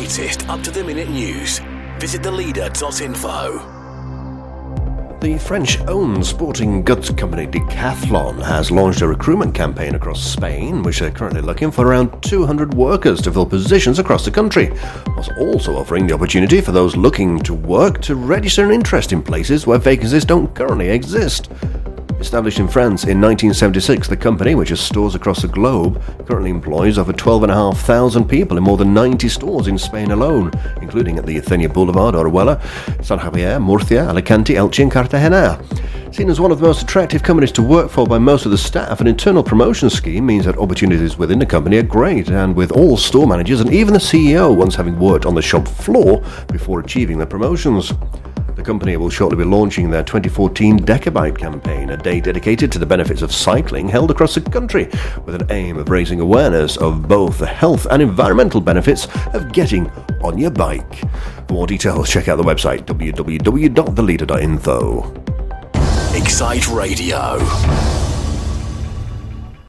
latest up-to-the-minute news, visit theleader.info. The French-owned sporting goods company Decathlon has launched a recruitment campaign across Spain, which are currently looking for around 200 workers to fill positions across the country, whilst also offering the opportunity for those looking to work to register an interest in places where vacancies don't currently exist. Established in France in 1976, the company, which has stores across the globe, currently employs over 12,500 people in more than 90 stores in Spain alone, including at the Athenia Boulevard, Orihuela, San Javier, Murcia, Alicante, Elche and Cartagena. Seen as one of the most attractive companies to work for by most of the staff, an internal promotion scheme means that opportunities within the company are great, and with all store managers and even the CEO once having worked on the shop floor before achieving their promotions. The company will shortly be launching their 2014 Decabike campaign, a day dedicated to the benefits of cycling held across the country, with an aim of raising awareness of both the health and environmental benefits of getting on your bike. For more details, check out the website www.theleader.info. Excite Radio.